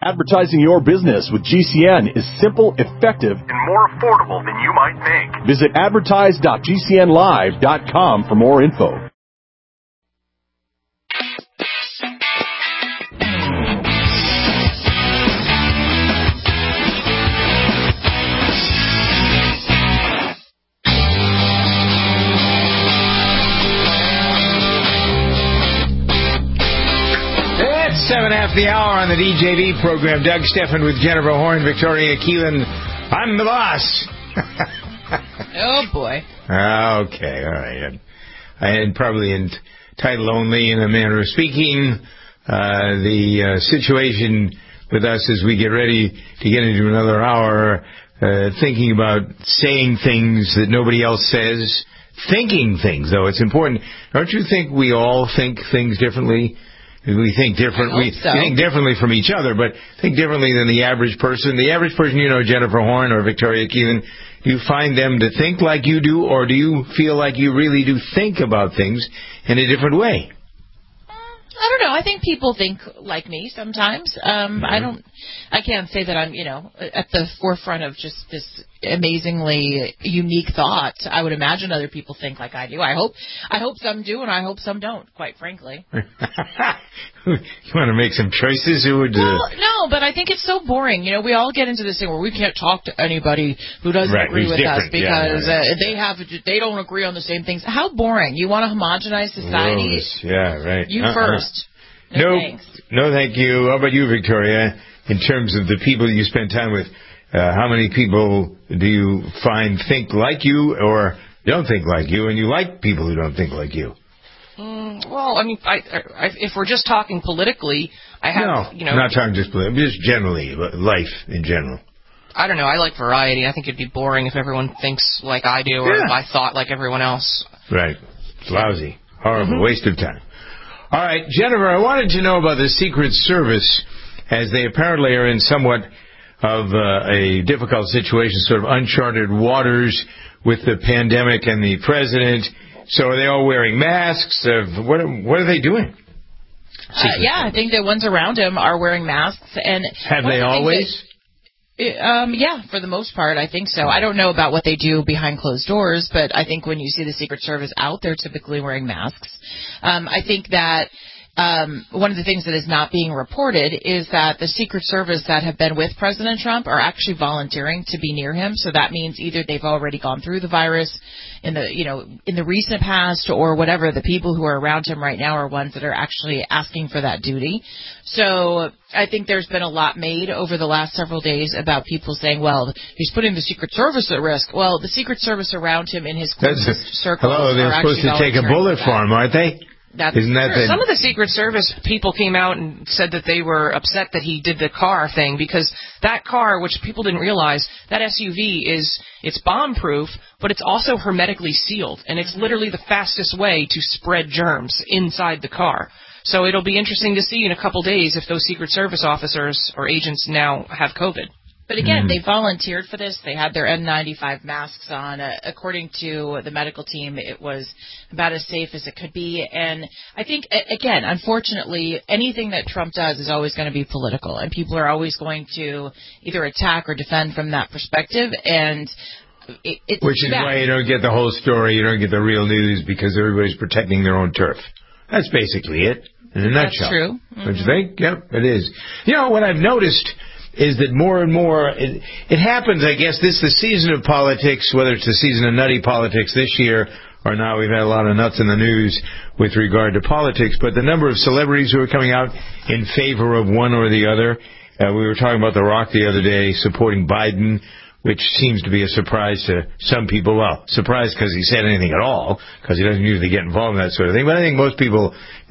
Advertising your business with GCN is simple, effective, and more affordable than you might think. Visit advertise.gcnlive.com for more info. Seven after the hour on the DJV program. Doug Stephan with Jennifer Horn, Victoria Keelan. I'm the boss. Oh, boy. Okay, all right. I had probably entitled only in a manner of speaking the situation with us as we get ready to get into another hour, thinking about saying things that nobody else says, thinking things, though. It's important. Don't you think we all think things differently? We think different. We think differently from each other, but think differently than the average person. The average person, Jennifer Horn or Victoria Keelan, do you find them to think like you do, or do you feel like you really do think about things in a different way? I don't know. I think people think like me sometimes. I can't say that I'm, at the forefront of just this amazingly unique thought. I would imagine other people think like I do. I hope some do, and I hope some don't, quite frankly. You want to make some choices? Well, no, but I think it's so boring. We all get into this thing where we can't talk to anybody who doesn't agree with us because they don't agree on the same things. How boring. You want to homogenize society? Yeah, right. You first. No, thanks. No, thank you. How about you, Victoria? In terms of the people you spend time with, how many people do you find think like you or don't think like you, and you like people who don't think like you? Well, I mean, if we're just talking politically, I have, No, I'm not talking just politically, just generally, life in general. I don't know. I like variety. I think it'd be boring if everyone thinks like I do or if I thought like everyone else. Right. It's lousy. Horrible. Waste of time. All right, Jennifer, I wanted to know about the Secret Service, as they apparently are in somewhat of a difficult situation, sort of uncharted waters with the pandemic and the president. So are they all wearing masks? What are they doing? I think the ones around him are wearing masks. And have they always? Yeah, for the most part, I think so. I don't know about what they do behind closed doors, but I think when you see the Secret Service out, they're typically wearing masks. I think that one of the things that is not being reported is that the Secret Service that have been with President Trump are actually volunteering to be near him. So that means either they've already gone through the virus in the recent past or whatever. The people who are around him right now are ones that are actually asking for that duty. So I think there's been a lot made over the last several days about people saying, well, he's putting the Secret Service at risk. Well, the Secret Service around him in his closest circles they're are supposed to take a bullet for him, aren't they? Isn't that some of the Secret Service people came out and said that they were upset that he did the car thing because that car, which people didn't realize, that SUV it's bomb-proof, but it's also hermetically sealed, and it's literally the fastest way to spread germs inside the car. So it'll be interesting to see in a couple days if those Secret Service officers or agents now have COVID. But again, they volunteered for this. They had their N95 masks on. According to the medical team, it was about as safe as it could be. And I think, again, unfortunately, anything that Trump does is always going to be political. And people are always going to either attack or defend from that perspective. And which is why you don't get the whole story. You don't get the real news because everybody's protecting their own turf. That's basically it in a nutshell. That's true. Don't you think? Yep, it is. What I've noticed is that more and more, it happens, I guess, this is the season of politics, whether it's the season of nutty politics this year or now we've had a lot of nuts in the news with regard to politics, but the number of celebrities who are coming out in favor of one or the other. We were talking about The Rock the other day supporting Biden, which seems to be a surprise to some people. Well, surprise because he said anything at all, because he doesn't usually get involved in that sort of thing. But I think most people,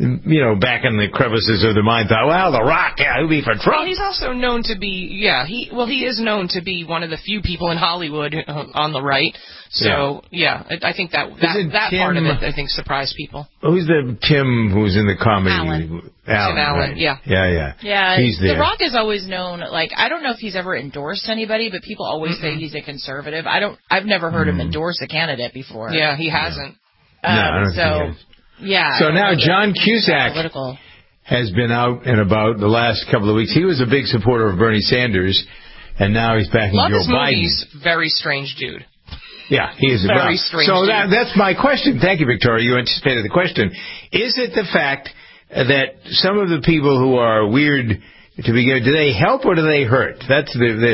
back in the crevices of their mind thought, well, The Rock, he'll be for Trump. Well, he's also known to be, he is known to be one of the few people in Hollywood on the right. So, I think that part of it, I think, surprised people. Who's the Tim who's in the comedy? Alan. Tim Allen, right. yeah. Yeah, he's there. The Rock is always known, I don't know if he's ever endorsed anybody, but people always say he's a conservative. I've never heard him endorse a candidate before. Yeah, he hasn't. No, I don't think he has. Yeah. So now John Cusack has been out and about the last couple of weeks. He was a big supporter of Bernie Sanders, and now he's backing Joe Biden. He's a very strange dude. Yeah, he is very strange. So that's my question. Thank you, Victoria. You anticipated the question. Is it the fact that some of the people who are weird to begin, do they help or do they hurt? That's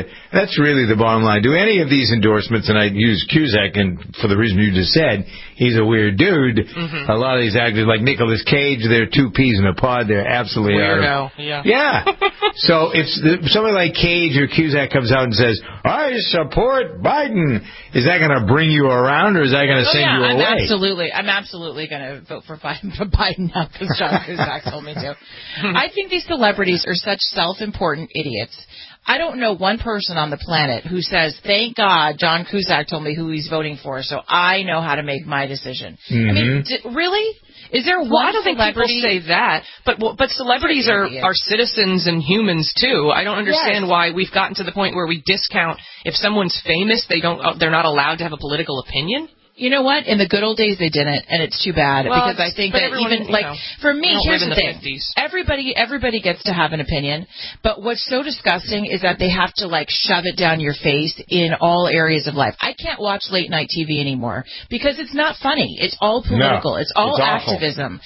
really the bottom line. Do any of these endorsements, and I use Cusack, and for the reason you just said, he's a weird dude. Mm-hmm. A lot of these actors, like Nicolas Cage, they're two peas in a pod. They're absolutely weirdo. Yeah. So if somebody like Cage or Cusack comes out and says, "I support Biden," is that going to bring you around, or is that going to send you away? I'm absolutely going to vote for Biden now because John Cusack told me to. I think these celebrities are such self-important idiots. I don't know one person on the planet who says, "Thank God John Cusack told me who he's voting for, so I know how to make my decision." Mm-hmm. I mean, really? Is there one I don't think people say that, but celebrities are citizens and humans too. I don't understand why we've gotten to the point where we discount if someone's famous, they're not allowed to have a people opinion. You know what? In the good old days, they didn't, and it's too bad because I think that even for me, here's the thing: 50s. Everybody gets to have an opinion, but what's so disgusting is that they have to shove it down your face in all areas of life. I can't watch late night TV anymore because it's not funny. It's all political. It's all activism.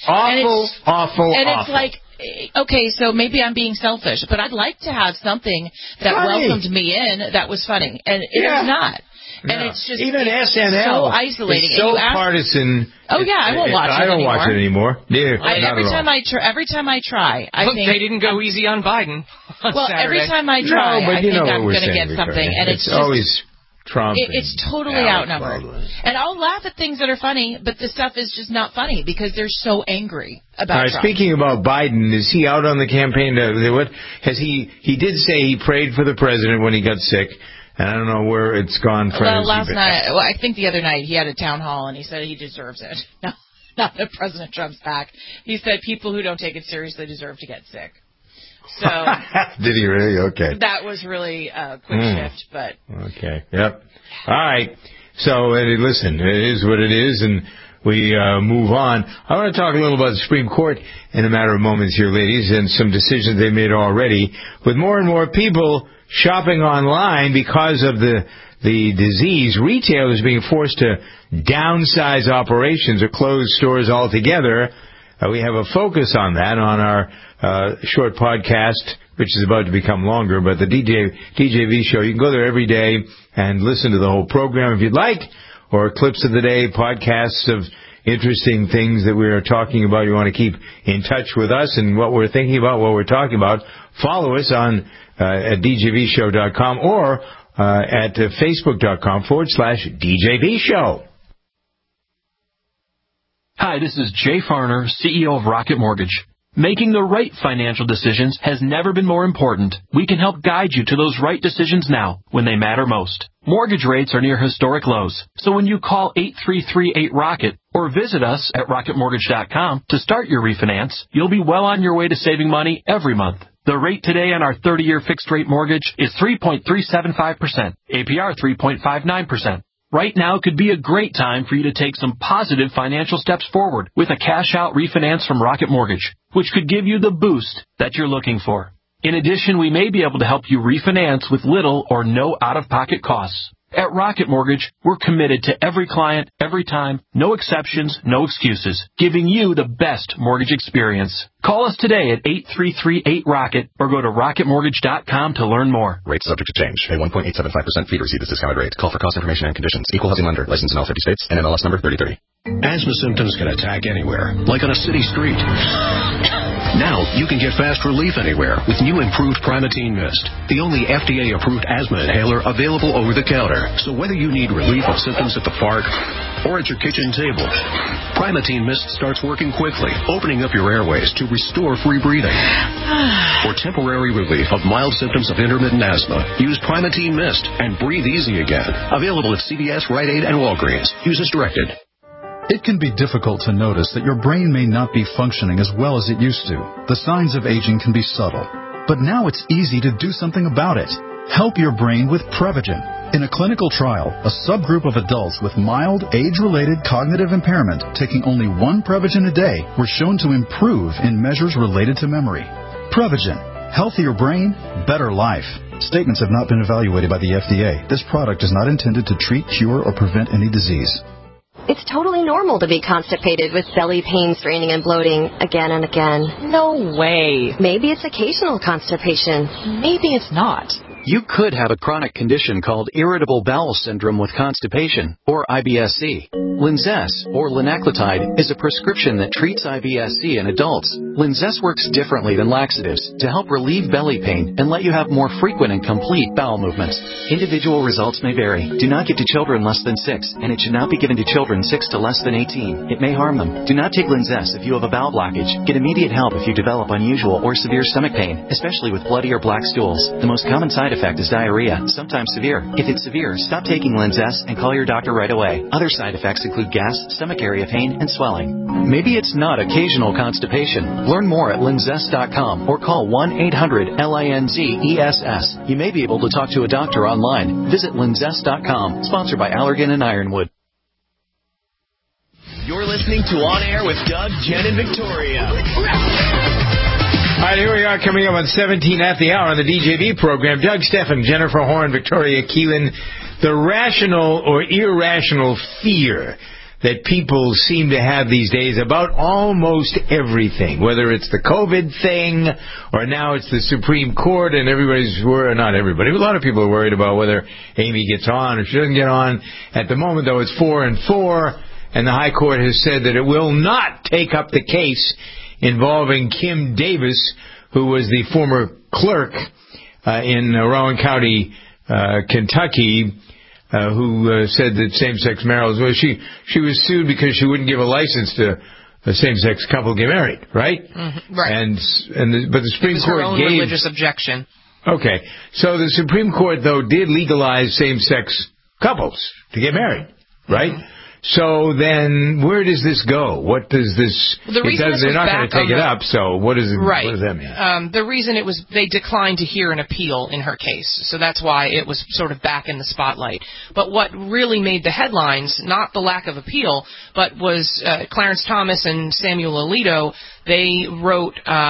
Awful. It's like. Okay, so maybe I'm being selfish, but I'd like to have something that welcomed me in that was funny, and it is not. No. And it's just even SNL so isolating. It's so partisan. Oh yeah, I won't watch it anymore. I don't watch it anymore. Yeah, every time I try, I think they didn't go easy on Biden. Well, Saturday. every time I try, I think I'm going to get something, and it's just, always Trump. It's totally outnumbered. And I'll laugh at things that are funny, but the stuff is just not funny because they're so angry about Trump. Speaking about Biden, is he out on the campaign? What has he did say he prayed for the president when he got sick. And I don't know where it's gone from. Well, I think the other night he had a town hall and he said he deserves it. No, not that President Trump's back. He said people who don't take it seriously deserve to get sick. So did he really? Okay. That was really a quick shift, but okay. Yep. All right. So listen, it is what it is, and we move on. I want to talk a little about the Supreme Court in a matter of moments here, ladies, and some decisions they made already. With more and more people shopping online because of the disease, retailers being forced to downsize operations or close stores altogether. We have a focus on that on our short podcast, which is about to become longer, but the DJV show. You can go there every day and listen to the whole program if you'd like, or clips of the day, podcasts of interesting things that we are talking about. You want to keep in touch with us and what we're thinking about, what we're talking about. Follow us on at djvshow.com or at facebook.com/DJV Show. Hi, this is Jay Farner, CEO of Rocket Mortgage. Making the right financial decisions has never been more important. We can help guide you to those right decisions now, when they matter most. Mortgage rates are near historic lows, so when you call 8338-ROCKET or visit us at rocketmortgage.com to start your refinance, you'll be well on your way to saving money every month. The rate today on our 30-year fixed-rate mortgage is 3.375%, APR 3.59%. Right now could be a great time for you to take some positive financial steps forward with a cash-out refinance from Rocket Mortgage, which could give you the boost that you're looking for. In addition, we may be able to help you refinance with little or no out-of-pocket costs. At Rocket Mortgage, we're committed to every client, every time, no exceptions, no excuses, giving you the best mortgage experience. Call us today at 8338-ROCKET or go to rocketmortgage.com to learn more. Rates subject to change. Pay 1.875% fee to receive this discounted rate. Call for cost information and conditions. Equal housing lender. Licensed in all 50 states. NMLS number 3030. Asthma symptoms can attack anywhere, like on a city street. Now you can get fast relief anywhere with new improved Primatene Mist, the only FDA-approved asthma inhaler available over the counter. So whether you need relief of symptoms at the park or at your kitchen table, Primatene Mist starts working quickly, opening up your airways to restore free breathing. For temporary relief of mild symptoms of intermittent asthma, use Primatene Mist and breathe easy again. Available at CVS, Rite Aid, and Walgreens. Use as directed. It can be difficult to notice that your brain may not be functioning as well as it used to. The signs of aging can be subtle, but now it's easy to do something about it. Help your brain with Prevagen. In a clinical trial, a subgroup of adults with mild age-related cognitive impairment taking only one Prevagen a day were shown to improve in measures related to memory. Prevagen. Healthier brain, better life. Statements have not been evaluated by the FDA. This product is not intended to treat, cure, or prevent any disease. It's totally normal to be constipated with belly pain, straining, and bloating again and again. No way. Maybe it's occasional constipation. Maybe it's not. You could have a chronic condition called irritable bowel syndrome with constipation, or IBS-C. Linzess, or linaclotide, is a prescription that treats IBS-C in adults. Linzess works differently than laxatives to help relieve belly pain and let you have more frequent and complete bowel movements. Individual results may vary. Do not give to children less than 6, and it should not be given to children 6 to less than 18. It may harm them. Do not take Linzess if you have a bowel blockage. Get immediate help if you develop unusual or severe stomach pain, especially with bloody or black stools. The most common side effect is diarrhea, sometimes severe. If it's severe, stop taking Linzess and call your doctor right away. Other side effects include gas, stomach area pain, and swelling. Maybe it's not occasional constipation. Learn more at linzess.com or call 1-800-LINZESS. You may be able to talk to a doctor online. Visit linzess.com. Sponsored by Allergan and Ironwood. You're listening to On Air with Doug, Jen, and Victoria. All right, here we are coming up on 17 at the hour on the DJV program. Doug Steffen, Jennifer Horn, Victoria Keelan. The rational or irrational fear that people seem to have these days about almost everything, whether it's the COVID thing or now it's the Supreme Court, and everybody's worried, not everybody, but a lot of people are worried about whether Amy gets on or she doesn't get on. At the moment, though, it's 4-4, and the High Court has said that it will not take up the case involving Kim Davis, who was the former clerk in Rowan County, Kentucky, who said that same-sex marriage, well, she was sued because she wouldn't give a license to a same-sex couple to get married, right? Mm-hmm, right. But the Supreme Court her own gave religious objection. Okay, so the Supreme Court though did legalize same-sex couples to get married, right? Mm-hmm. So then, where does this go? What does this? The reason they're not going to take it up. So what is it? Right. What does that mean? The reason they declined to hear an appeal in her case, so that's why it was sort of back in the spotlight. But what really made the headlines, not the lack of appeal, but was Clarence Thomas and Samuel Alito. They wrote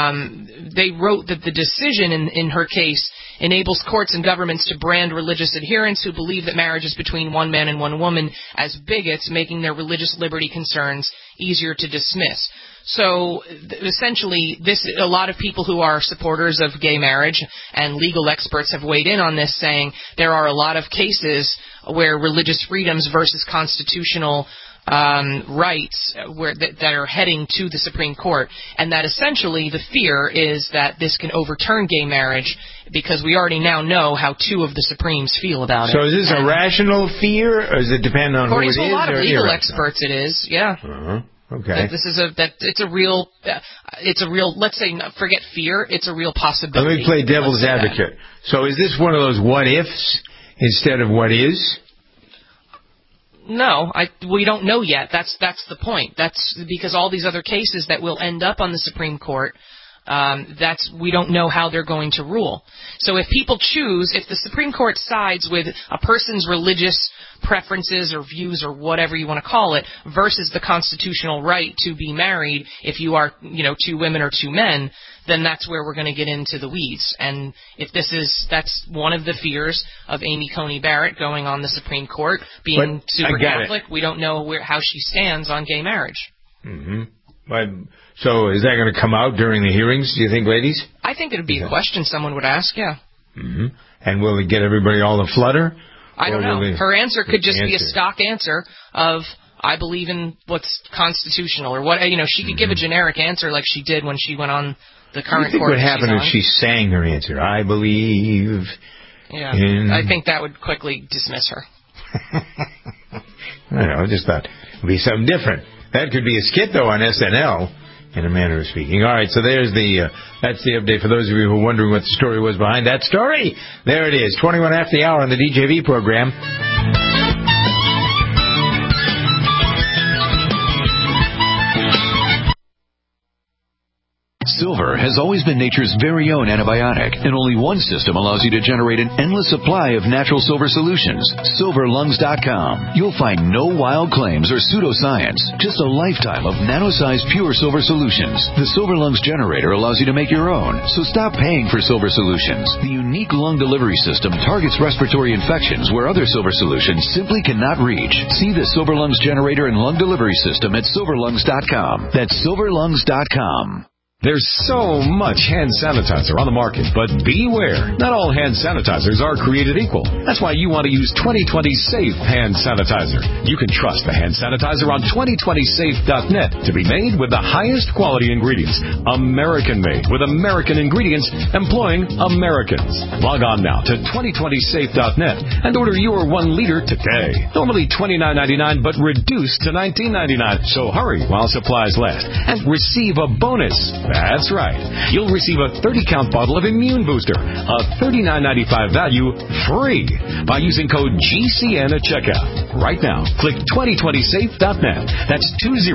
that the decision in her case enables courts and governments to brand religious adherents who believe that marriage is between one man and one woman as bigots, making their religious liberty concerns easier to dismiss. So essentially, a lot of people who are supporters of gay marriage and legal experts have weighed in on this, saying there are a lot of cases where religious freedoms versus constitutional rights that are heading to the Supreme Court, and that essentially the fear is that this can overturn gay marriage because we already now know how 2 of the Supremes feel about it. So is this a rational fear, or does it depend on who it is? According to a lot of legal experts, it is, yeah. Uh-huh. Okay. It's a real, let's say, forget fear, it's a real possibility. Let me play devil's advocate. So is this one of those what ifs instead of what is? No, we don't know yet. That's the point. That's because all these other cases that will end up on the Supreme Court, we don't know how they're going to rule. So if people choose, if the Supreme Court sides with a person's religious preferences or views or whatever you want to call it versus the constitutional right to be married if you are, 2 women or 2 men, then that's where we're going to get into the weeds. And if that's one of the fears of Amy Coney Barrett going on the Supreme Court, being super Catholic, we don't know how she stands on gay marriage. Mm-hmm. So is that going to come out during the hearings, do you think, ladies? I think it would be a question someone would ask, yeah. Mm-hmm. And will it get everybody all aflutter? I don't know. Her answer could just be a stock answer of, I believe in what's constitutional, or what, she could give a generic answer like she did when she went on the current court. What would happen if she sang her answer? I believe. Yeah, I think that would quickly dismiss her. I don't know, I just thought it would be something different. That could be a skit, though, on SNL, in a manner of speaking. All right, so there's that's the update for those of you who are wondering what the story was behind that story. There it is, 21 after the hour on the DJV program. Silver has always been nature's very own antibiotic, and only one system allows you to generate an endless supply of natural silver solutions. SilverLungs.com. You'll find no wild claims or pseudoscience, just a lifetime of nano-sized pure silver solutions. The Silver Lungs generator allows you to make your own, so stop paying for silver solutions. The unique lung delivery system targets respiratory infections where other silver solutions simply cannot reach. See the Silver Lungs generator and lung delivery system at SilverLungs.com. That's SilverLungs.com. There's so much hand sanitizer on the market, but beware. Not all hand sanitizers are created equal. That's why you want to use 2020 Safe Hand Sanitizer. You can trust the hand sanitizer on 2020safe.net to be made with the highest quality ingredients. American-made with American ingredients employing Americans. Log on now to 2020safe.net and order your 1 liter today. Normally $29.99, but reduced to $19.99. So hurry while supplies last and receive a bonus. That's right. You'll receive a 30-count bottle of Immune Booster, a $39.95 value, free by using code GCN at checkout. Right now, click 2020safe.net. That's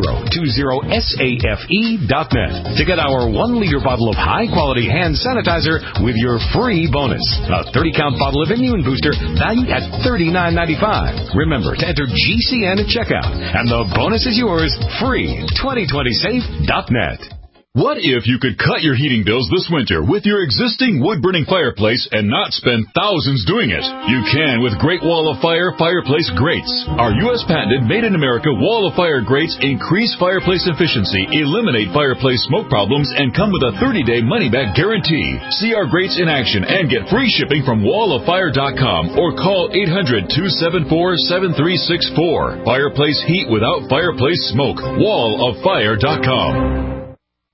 2020safe.net to get our 1-liter bottle of high-quality hand sanitizer with your free bonus. A 30-count bottle of Immune Booster valued at $39.95. Remember to enter GCN at checkout, and the bonus is yours, free. 2020safe.net. What if you could cut your heating bills this winter with your existing wood-burning fireplace and not spend thousands doing it? You can with Great Wall of Fire fireplace grates. Our U.S. patented made-in-America Wall of Fire grates increase fireplace efficiency, eliminate fireplace smoke problems, and come with a 30-day money-back guarantee. See our grates in action and get free shipping from walloffire.com or call 800-274-7364. Fireplace heat without fireplace smoke. walloffire.com.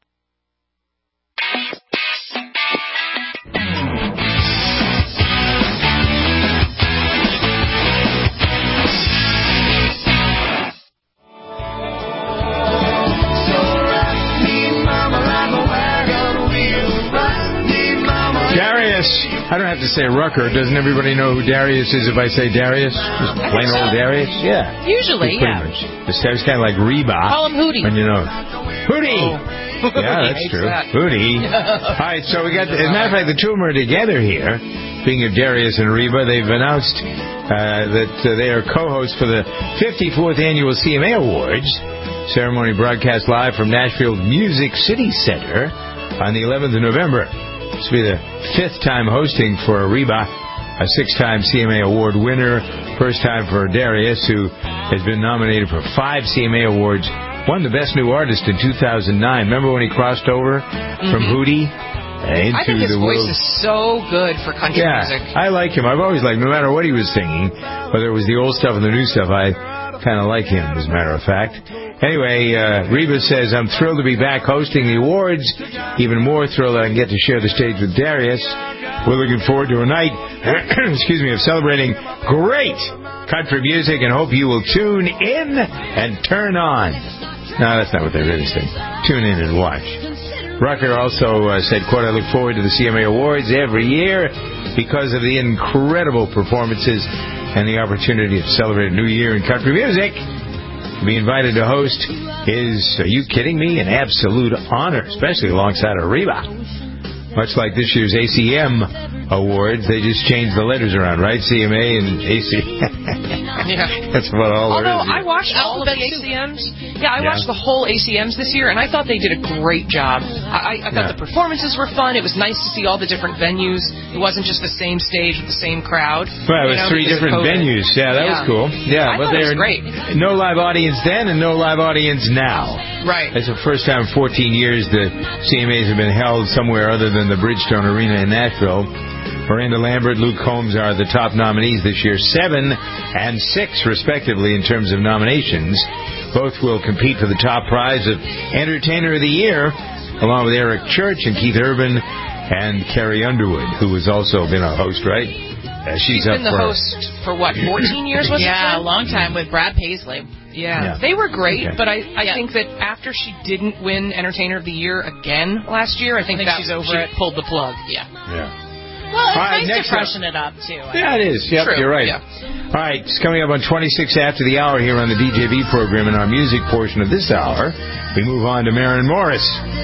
I don't have to say Rucker. Doesn't everybody know who Darius is if I say Darius? Just plain old Darius? Yeah. Usually, yeah. It's kind of like Reba. Call him Hootie. When you know. Hootie! Oh. Yeah, that's true. Hootie. All right, so we got, as a matter of fact, the two of them are together here. Speaking of Darius and Reba, they've announced that they are co-hosts for the 54th Annual CMA Awards. Ceremony broadcast live from Nashville's Music City Center on the 11th of November. This will be the 5th time hosting for Reba, a 6-time CMA Award winner. First time for Darius, who has been nominated for 5 CMA Awards. Won the Best New Artist in 2009. Remember when he crossed over from Hootie into I think his the voice world? is so good for country music. I like him. I've always liked him, no matter what he was singing, whether it was the old stuff or the new stuff. I kind of like him, as a matter of fact. Anyway, Reba says, I'm thrilled to be back hosting the awards. Even more thrilled that I can get to share the stage with Darius. We're looking forward to a night, of celebrating great country music, and hope you will tune in and turn on. No, that's not what they really say. Tune in and watch. Rucker also said, quote, I look forward to the CMA Awards every year because of the incredible performances and the opportunity to celebrate a new year in country music. To be invited to host is, are you kidding me, an absolute honor, especially alongside of Reba. Much like this year's ACM Awards, they just changed the letters around, right? CMA and AC. Yeah. That's about all there is. Although I watched all of the ACMs. Yeah, I watched the whole ACMs this year, and I thought they did a great job. I thought the performances were fun. It was nice to see all the different venues. It wasn't just the same stage with the same crowd. Right, it was 3 different venues. Yeah, that was cool. Yeah, I thought it was great. No live audience then and no live audience now. Right. It's the first time in 14 years the CMAs have been held somewhere other than the Bridgestone Arena in Nashville. Miranda Lambert, Luke Combs are the top nominees this year, 7 and 6 respectively in terms of nominations. Both will compete for the top prize of Entertainer of the Year, along with Eric Church and Keith Urban and Carrie Underwood, who has also been a host, right? She's been the host for, 14 years, was it? Yeah, a long time with Brad Paisley. Yeah. They were great, but I think that after she didn't win Entertainer of the Year again last year, I think she's over it. Pulled the plug. Yeah. Well, it's nice to freshen it up, too. Yeah, it is. Yep, True. You're right. Yeah. All right, it's coming up on 26 after the hour here on the DJB program in our music portion of this hour. We move on to Maren Morris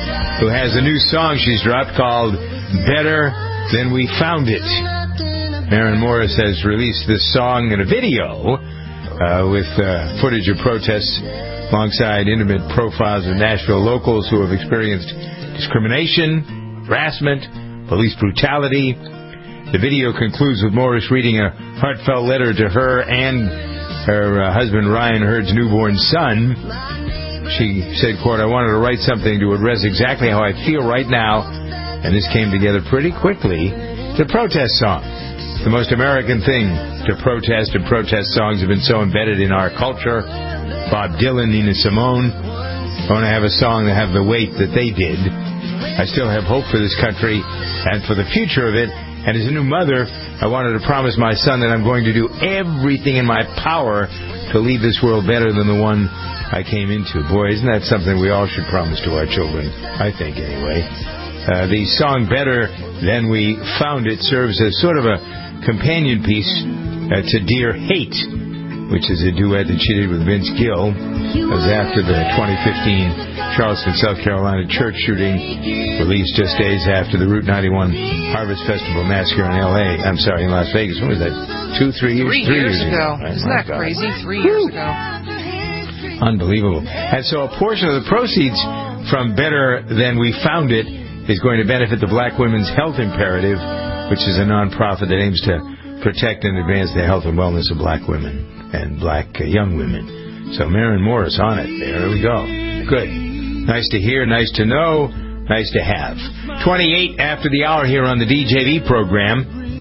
who has a new song she's dropped called Better Than We Found It. Maren Morris has released this song in a video with footage of protests alongside intimate profiles of Nashville locals who have experienced discrimination, harassment, police brutality. The video concludes with Morris reading a heartfelt letter to her and her husband Ryan Hurd's newborn son. She said, quote, "I wanted to write something to address exactly how I feel right now, and this came together pretty quickly. The protest song. The most American thing to protest, and protest songs have been so embedded in our culture. Bob Dylan, Nina Simone. I want to have a song that have the weight that they did. I still have hope for this country and for the future of it. And as a new mother, I wanted to promise my son that I'm going to do everything in my power to leave this world better than the one I came into." Boy, isn't that something we all should promise to our children? I think, anyway. The song Better Than We Found It serves as sort of a companion piece to Dear Hate, which is a duet that she did with Vince Gill. It was after the 2015 Charleston, South Carolina church shooting, released just days after the Route 91 Harvest Festival massacre in in Las Vegas. When was that? 3 years ago. Isn't that crazy? 3 years ago. Unbelievable. And so a portion of the proceeds from Better Than We Found It is going to benefit the Black Women's Health Imperative, which is a nonprofit that aims to protect and advance the health and wellness of black women and black young women. So Maren Morris on it. There we go. Good. Nice to hear, nice to know, nice to have. 28 after the hour here on the DJV program.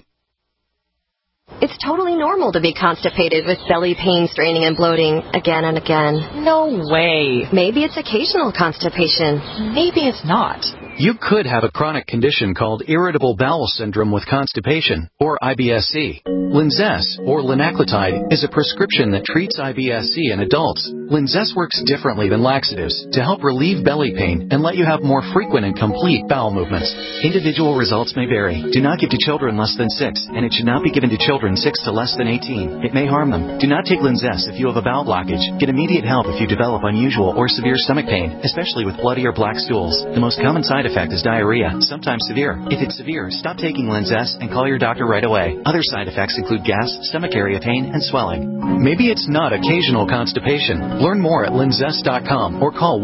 It's totally normal to be constipated with belly pain, straining, and bloating again and again. No way. Maybe it's occasional constipation. Maybe it's not. You could have a chronic condition called irritable bowel syndrome with constipation, or IBS-C. Linzess, or linaclotide, is a prescription that treats IBS-C in adults. Linzess works differently than laxatives to help relieve belly pain and let you have more frequent and complete bowel movements. Individual results may vary. Do not give to children less than 6, and it should not be given to children 6 to less than 18. It may harm them. Do not take Linzess if you have a bowel blockage. Get immediate help if you develop unusual or severe stomach pain, especially with bloody or black stools. The most common side effect is diarrhea, sometimes severe. If it's severe, stop taking Linzess and call your doctor right away. Other side effects include gas, stomach area pain, and swelling. Maybe it's not occasional constipation. Learn more at linzess.com or call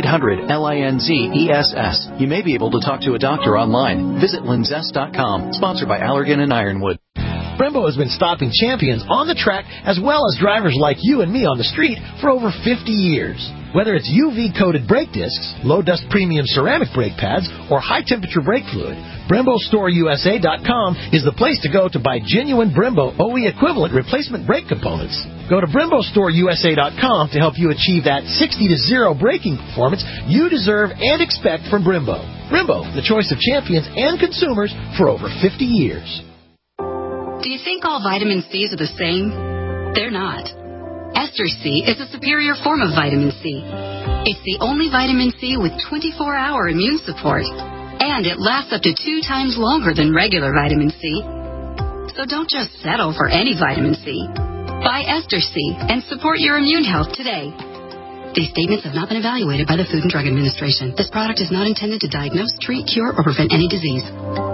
1-800-LINZESS. You may be able to talk to a doctor online. Visit linzess.com. Sponsored by Allergan and Ironwood. Brembo has been stopping champions on the track as well as drivers like you and me on the street for over 50 years. Whether it's UV-coated brake discs, low-dust premium ceramic brake pads, or high-temperature brake fluid, BremboStoreUSA.com is the place to go to buy genuine Brembo OE equivalent replacement brake components. Go to BremboStoreUSA.com to help you achieve that 60-0 braking performance you deserve and expect from Brembo. Brembo, the choice of champions and consumers for over 50 years. Do you think all vitamin C's are the same? They're not. Ester C is a superior form of vitamin C. It's the only vitamin C with 24-hour immune support, and it lasts up to 2 times longer than regular vitamin C. So don't just settle for any vitamin C. Buy Ester C and support your immune health today. These statements have not been evaluated by the Food and Drug Administration. This product is not intended to diagnose, treat, cure, or prevent any disease.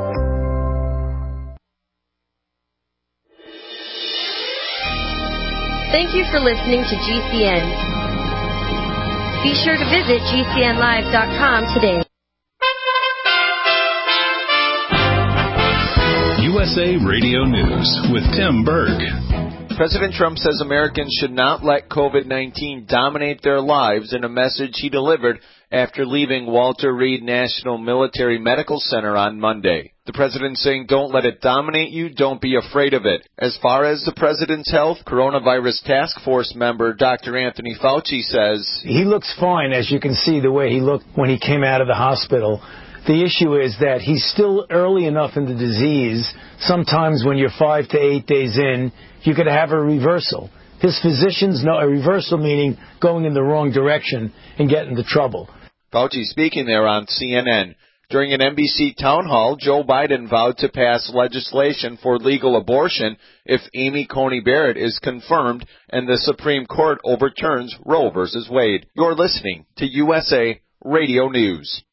Thank you for listening to GCN. Be sure to visit GCNlive.com today. USA Radio News with Tim Berg. President Trump says Americans should not let COVID-19 dominate their lives in a message he delivered after leaving Walter Reed National Military Medical Center on Monday. The president saying, don't let it dominate you, don't be afraid of it. As far as the president's health, coronavirus task force member Dr. Anthony Fauci says, he looks fine, as you can see the way he looked when he came out of the hospital. The issue is that he's still early enough in the disease. Sometimes when you're 5 to 8 days in, you could have a reversal. His physicians know a reversal meaning going in the wrong direction and getting into trouble. Fauci speaking there on CNN. During an NBC town hall, Joe Biden vowed to pass legislation for legal abortion if Amy Coney Barrett is confirmed and the Supreme Court overturns Roe v. Wade. You're listening to USA Radio News.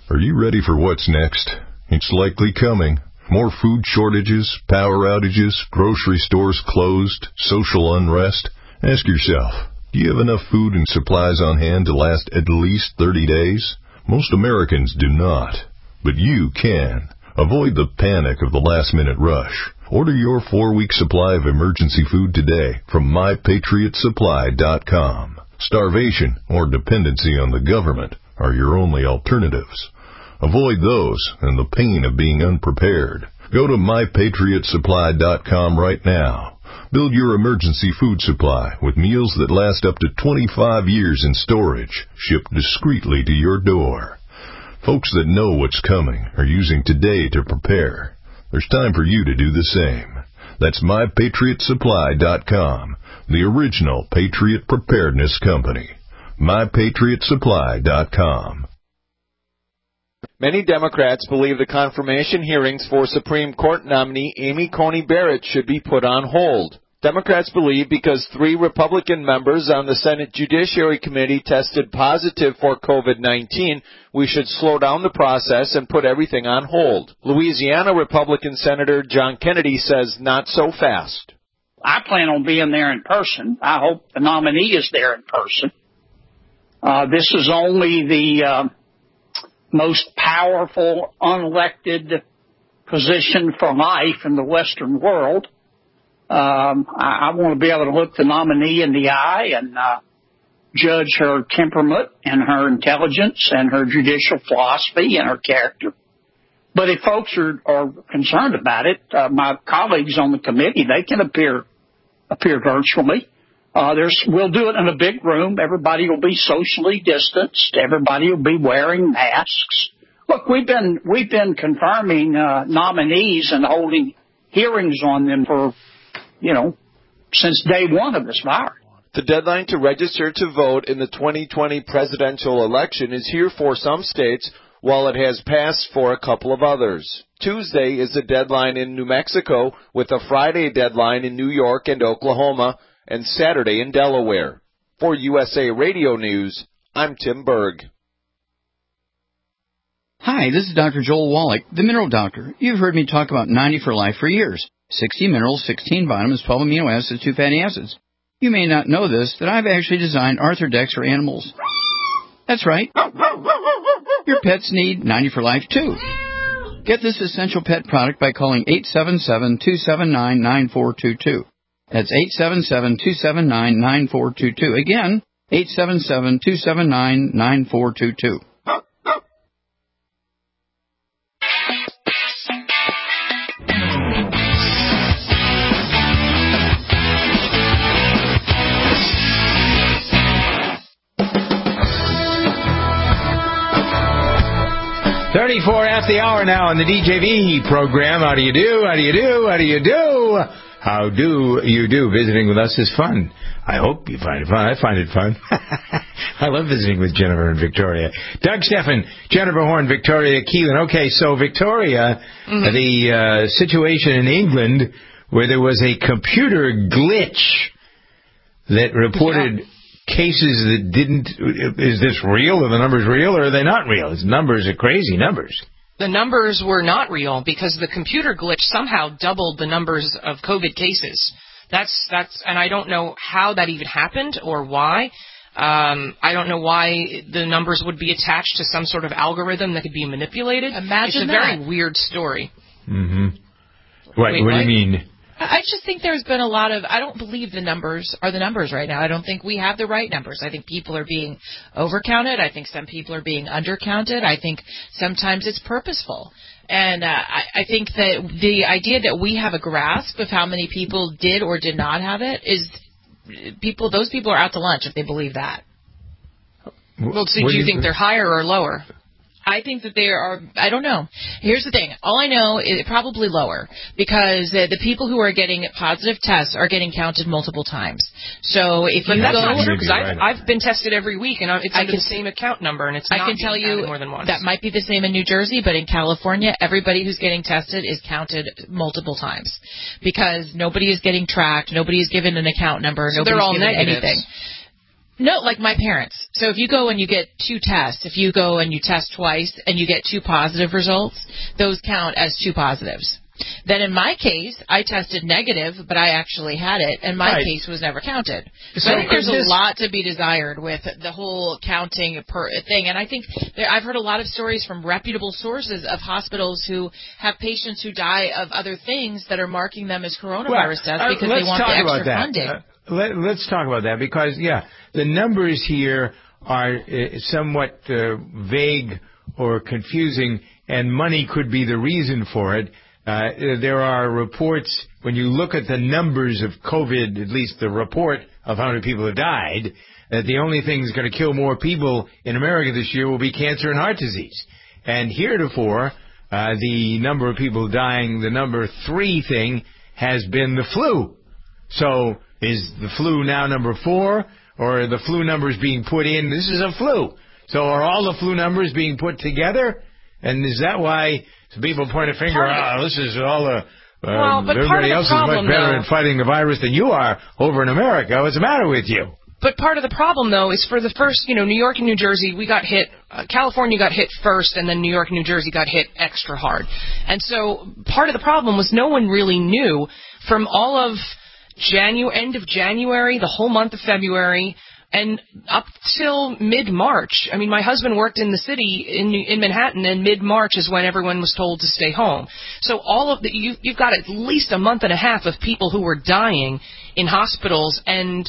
Are you ready for what's next? It's likely coming. More food shortages, power outages, grocery stores closed, social unrest. Ask yourself, do you have enough food and supplies on hand to last at least 30 days? Most Americans do not, but you can. Avoid the panic of the last-minute rush. Order your 4-week supply of emergency food today from MyPatriotSupply.com. Starvation or dependency on the government are your only alternatives. Avoid those and the pain of being unprepared. Go to MyPatriotSupply.com right now. Build your emergency food supply with meals that last up to 25 years in storage, shipped discreetly to your door. Folks that know what's coming are using today to prepare. There's time for you to do the same. That's MyPatriotSupply.com, the original Patriot Preparedness Company. MyPatriotSupply.com. Many Democrats believe the confirmation hearings for Supreme Court nominee Amy Coney Barrett should be put on hold. Democrats believe because 3 Republican members on the Senate Judiciary Committee tested positive for COVID-19, we should slow down the process and put everything on hold. Louisiana Republican Senator John Kennedy says not so fast. I plan on being there in person. I hope the nominee is there in person. This is only the most powerful unelected position for life in the Western world. I want to be able to look the nominee in the eye and judge her temperament and her intelligence and her judicial philosophy and her character. But if folks are concerned about it, my colleagues on the committee, they can appear virtually. We'll do it in a big room. Everybody will be socially distanced. Everybody will be wearing masks. Look, we've been confirming nominees and holding hearings on them for, since day one of this virus. The deadline to register to vote in the 2020 presidential election is here for some states, while it has passed for a couple of others. Tuesday is the deadline in New Mexico, with a Friday deadline in New York and Oklahoma, and Saturday in Delaware. For USA Radio News, I'm Tim Berg. Hi, this is Dr. Joel Wallach, the Mineral Doctor. You've heard me talk about 90 for Life for years. 60 minerals, 16 vitamins, 12 amino acids, 2 fatty acids. You may not know this, that I've actually designed Arthrodex for animals. That's right. Your pets need 90 for Life, too. Get this essential pet product by calling 877-279-9422. That's 877-279-9422. Again, 877-279-9422. At the hour now on the DJV program. How do you do? How do you do? How do you do? How do you do? Visiting with us is fun. I hope you find it fun. I find it fun. I love visiting with Jennifer and Victoria. Doug Steffen, Jennifer Horn, Victoria Keelan. Okay, so Victoria, the situation in England where there was a computer glitch that reported cases that didn't. Is this real? Are the numbers real or are they not real? These numbers are crazy numbers. The numbers were not real because the computer glitch somehow doubled the numbers of COVID cases. That's and I don't know how that even happened or why. I don't know why the numbers would be attached to some sort of algorithm that could be manipulated. Imagine it's a very weird story. Mm-hmm. What do you mean? I just think there's been a lot of, I don't believe the numbers are the numbers right now. I don't think we have the right numbers. I think people are being overcounted. I think some people are being undercounted. I think sometimes it's purposeful. And I think that the idea that we have a grasp of how many people did or did not have it is those people are out to lunch if they believe that. Well, so do you think they're higher or lower? I think that they are, I don't know. Here's the thing. All I know is probably lower because the people who are getting positive tests are getting counted multiple times. So if you that's go... not true because I've been tested every week and it's under the same account number and it's not I can tell you more than once. That might be the same in New Jersey, but in California, everybody who's getting tested is counted multiple times because nobody is getting tracked. Nobody is given an account number. So nobody's they're all given negatives. anything. No, like my parents. So if you go and you get 2 tests, if you go and you test twice and you get 2 positive results, those count as 2 positives. Then in my case, I tested negative, but I actually had it, and my case was never counted. So I think there's a lot to be desired with the whole counting per thing. And I think I've heard a lot of stories from reputable sources of hospitals who have patients who die of other things that are marking them as coronavirus deaths because they want the extra funding. Let's talk about that because, the numbers here are somewhat vague or confusing, and money could be the reason for it. There are reports, when you look at the numbers of COVID, at least the report of how many people have died, that the only thing that's going to kill more people in America this year will be cancer and heart disease. And heretofore, the number of people dying, the number 3 thing, has been the flu. So is the flu now number 4, or are the flu numbers being put in? This is a flu. So are all the flu numbers being put together? And is that why people point a finger, this is all everybody else is much better at fighting the virus than you are over in America. What's the matter with you? But part of the problem, though, is for the first, New York and New Jersey, we got hit, California got hit first, and then New York and New Jersey got hit extra hard. And so part of the problem was no one really knew from all of end of January, the whole month of February, and up till mid-March. I mean, my husband worked in the city in Manhattan, and mid-March is when everyone was told to stay home. So all of you've got at least a month and a half of people who were dying in hospitals, and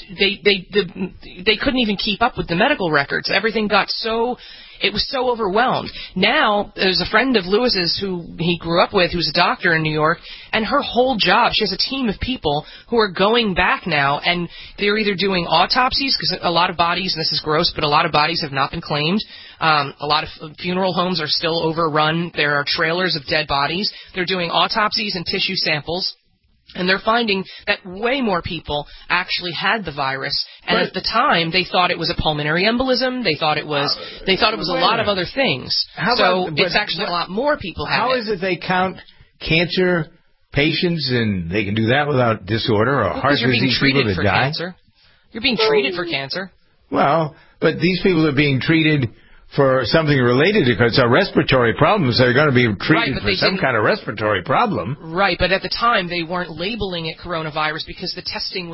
they couldn't even keep up with the medical records. Everything got it was so overwhelmed. Now, there's a friend of Lewis's who he grew up with who's a doctor in New York, and her whole job, she has a team of people who are going back now, and they're either doing autopsies, because a lot of bodies, and this is gross, but a lot of bodies have not been claimed. A lot of funeral homes are still overrun. There are trailers of dead bodies. They're doing autopsies and tissue samples. And they're finding that way more people actually had the virus. And at the time, they thought it was a pulmonary embolism. They thought it was a lot of other things. It's actually a lot more people have it. How is it they count cancer patients, and they can do that without disorder or heart disease people that die? Cancer. You're being treated for cancer. Well, but these people are being treated for something related to, because it's a respiratory problem, so they're going to be treated for some kind of respiratory problem. Right, but at the time they weren't labeling it coronavirus because the testing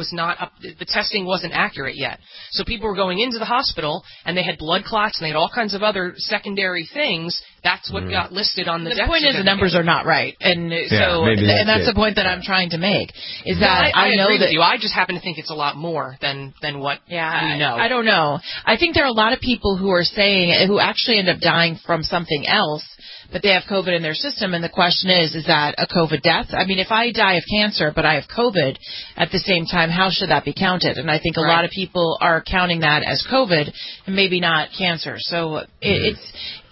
wasn't accurate yet. So people were going into the hospital and they had blood clots and they had all kinds of other secondary things. That's what got listed on the death point is the numbers are not right, and that's the point that I'm trying to make. Is that I know that I just happen to think it's a lot more than what we know. I don't know. I think there are a lot of people who are saying who actually end up dying from something else, but they have COVID in their system, and the question is that a COVID death? I mean, if I die of cancer, but I have COVID at the same time, how should that be counted? And I think a lot of people are counting that as COVID and maybe not cancer. So it's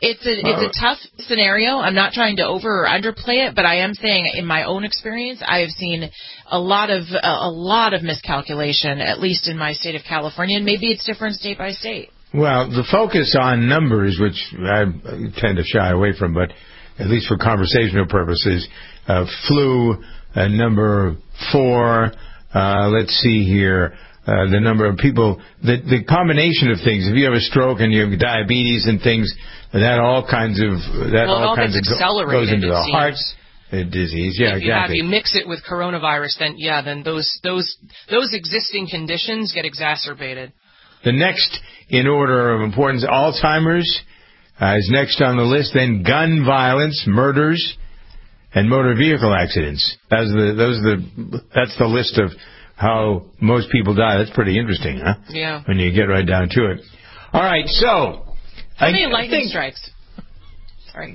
a tough scenario. I'm not trying to over or underplay it, but I am saying in my own experience, I have seen a lot of miscalculation, at least in my state of California, and maybe it's different state by state. Well, the focus on numbers, which I tend to shy away from, but at least for conversational purposes, flu, number 4, let's see here, the number of people, the combination of things. If you have a stroke and you have diabetes and things, that all kinds of goes into the heart disease. Yeah, if you mix it with coronavirus, then those existing conditions get exacerbated. The next in order of importance, Alzheimer's is next on the list. Then gun violence, murders, and motor vehicle accidents. That's the list of how most people die. That's pretty interesting, huh? Yeah. When you get right down to it. All right, so how many lightning strikes? Sorry.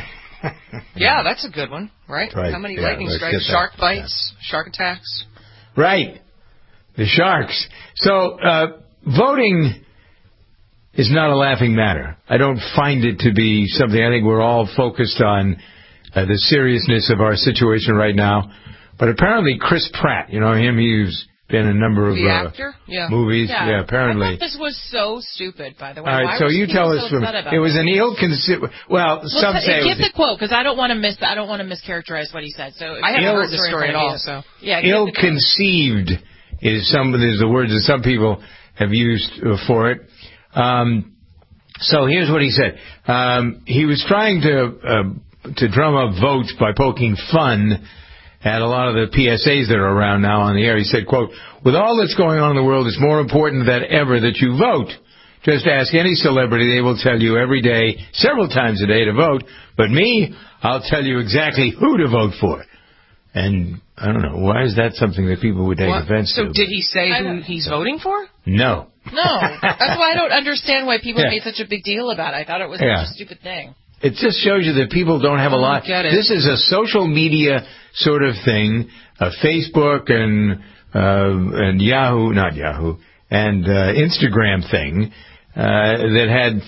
Yeah, that's a good one, right? How many lightning strikes? Shark bites, shark attacks. Right. The sharks. So voting is not a laughing matter. I don't find it to be something. I think we're all focused on the seriousness of our situation right now. But apparently Chris Pratt, you know him, he's been in a number of movies. Yeah, apparently. I thought this was so stupid, by the way. All right, so you tell us. It was an ill-considered. Well, some say. Give the quote, because I don't want to mischaracterize what he said. So I haven't heard the story at all. So ill-conceived is the words that some people have used for it. So here's what he said. He was trying to drum up votes by poking fun at a lot of the PSAs that are around now on the air. He said, quote, with all that's going on in the world, it's more important than ever that you vote. Just ask any celebrity. They will tell you every day, several times a day to vote. But me, I'll tell you exactly who to vote for. And I don't know, why is that something that people would take offense to? So did he say who he's voting for? No. No. That's why I don't understand why people made such a big deal about it. I thought it was such a stupid thing. It just shows you that people don't have a lot. This is a social media sort of thing, Facebook and Yahoo, not Yahoo, and Instagram thing that had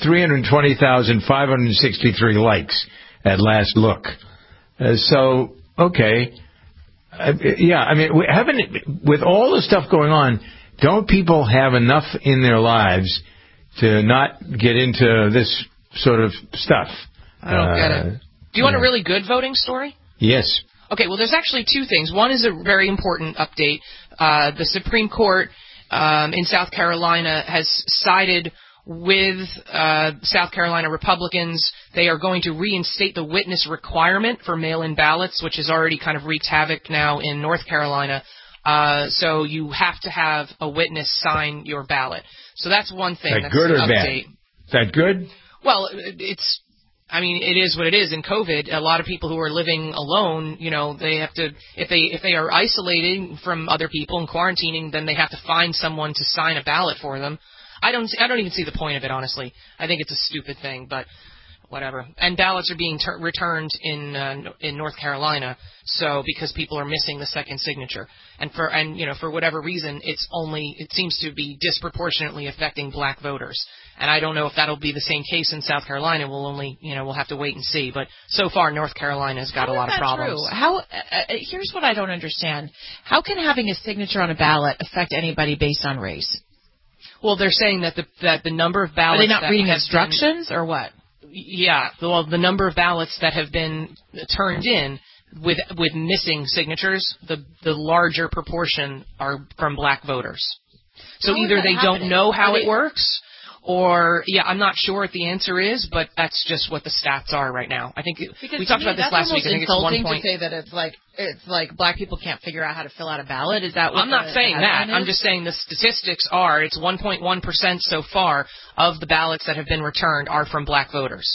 320,563 likes at last look. So, okay. With all the stuff going on, don't people have enough in their lives to not get into this sort of stuff? I don't get it. Do you want a really good voting story? Yes. Okay, well, there's actually two things. One is a very important update. The Supreme Court in South Carolina has sided with South Carolina Republicans. They are going to reinstate the witness requirement for mail-in ballots, which has already kind of wreaked havoc now in North Carolina. So you have to have a witness sign your ballot. So that's one thing. Is that good or bad? Is that good? Well, it is what it is. In COVID, a lot of people who are living alone, they have to, if they are isolating from other people and quarantining, then they have to find someone to sign a ballot for them. I don't even see the point of it, honestly. I think it's a stupid thing, but whatever. And ballots are being returned in North Carolina, so because people are missing the second signature, and for whatever reason, it seems to be disproportionately affecting black voters. And I don't know if that'll be the same case in South Carolina. We'll have to wait and see. But so far, North Carolina's got a lot of problems. True? Here's what I don't understand: how can having a signature on a ballot affect anybody based on race? Well, they're saying that the number of ballots... Are they not reading instructions or what? Yeah, well, the number of ballots that have been turned in with missing signatures, the larger proportion are from black voters. So either they don't know how it works, or, I'm not sure what the answer is, but that's just what the stats are right now. I think we talked about this last week. I think it's 1 point. To say that it's like black people can't figure out how to fill out a ballot. Is that what I'm not saying that. I'm just saying the statistics are it's 1.1% so far of the ballots that have been returned are from black voters.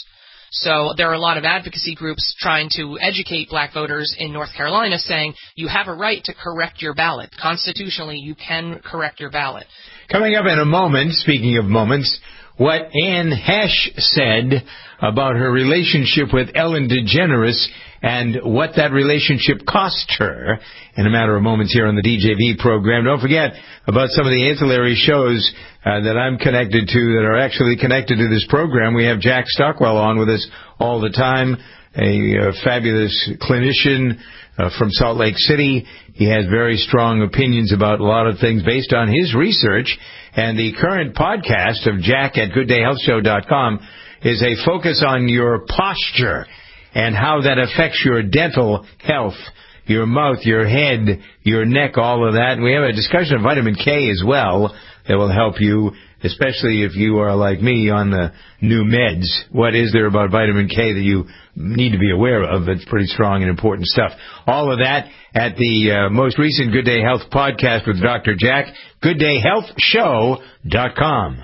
So there are a lot of advocacy groups trying to educate black voters in North Carolina saying you have a right to correct your ballot. Constitutionally, you can correct your ballot. Coming up in a moment, speaking of moments, what Anne Hesh said about her relationship with Ellen DeGeneres and what that relationship cost her in a matter of moments here on the DJV program. Don't forget about some of the ancillary shows that I'm connected to that are actually connected to this program. We have Jack Stockwell on with us all the time, a fabulous clinician from Salt Lake City. He has very strong opinions about a lot of things based on his research. And the current podcast of Jack at GoodDayHealthShow.com is a focus on your posture and how that affects your dental health, your mouth, your head, your neck, all of that. And we have a discussion of vitamin K as well that will help you, especially if you are like me on the new meds. What is there about vitamin K that you need to be aware of? That's pretty strong and important stuff. All of that at the most recent Good Day Health podcast with Dr. Jack, GoodDayHealthShow.com.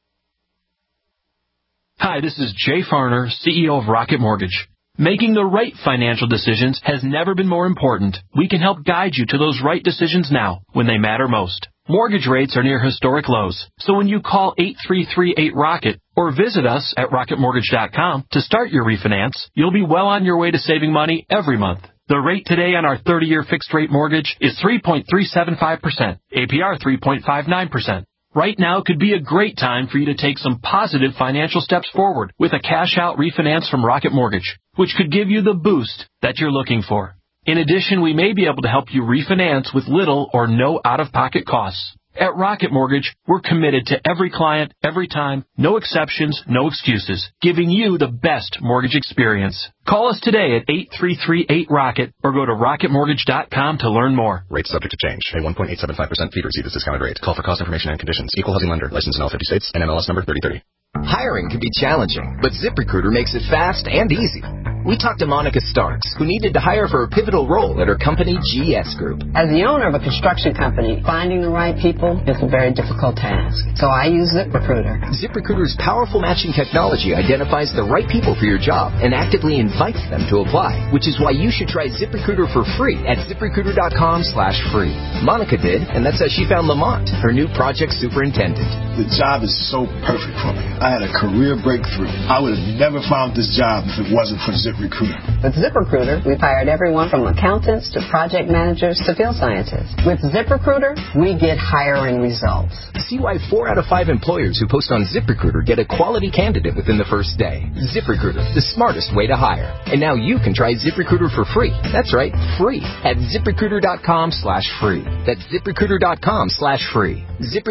Hi, this is Jay Farner, CEO of Rocket Mortgage. Making the right financial decisions has never been more important. We can help guide you to those right decisions now when they matter most. Mortgage rates are near historic lows, so when you call 8338-ROCKET or visit us at rocketmortgage.com to start your refinance, you'll be well on your way to saving money every month. The rate today on our 30-year fixed-rate mortgage is 3.375%, APR 3.59%. Right now could be a great time for you to take some positive financial steps forward with a cash-out refinance from Rocket Mortgage, which could give you the boost that you're looking for. In addition, we may be able to help you refinance with little or no out-of-pocket costs. At Rocket Mortgage, we're committed to every client, every time, no exceptions, no excuses, giving you the best mortgage experience. Call us today at 833-8ROCKET or go to rocketmortgage.com to learn more. Rates subject to change. Pay 1.875% fee to receive this discounted rate. Call for cost information and conditions. Equal housing lender. Licensed in all 50 states. NMLS number 3030. Hiring can be challenging, but ZipRecruiter makes it fast and easy. We talked to Monica Starks, who needed to hire for a pivotal role at her company, GS Group. As the owner of a construction company, finding the right people is a very difficult task. So I use ZipRecruiter. ZipRecruiter's powerful matching technology identifies the right people for your job and actively invites them to apply, which is why you should try ZipRecruiter for free at ZipRecruiter.com/free. Monica did, and that's how she found Lamont, her new project superintendent. The job is so perfect for me. I had a career breakthrough. I would have never found this job if it wasn't for ZipRecruiter. With ZipRecruiter, we've hired everyone from accountants to project managers to field scientists. With ZipRecruiter, we get hiring results. See why 4 out of 5 employers who post on ZipRecruiter get a quality candidate within the first day. ZipRecruiter, the smartest way to hire. And now you can try ZipRecruiter for free. That's right, free at ZipRecruiter.com/free. That's ZipRecruiter.com/free.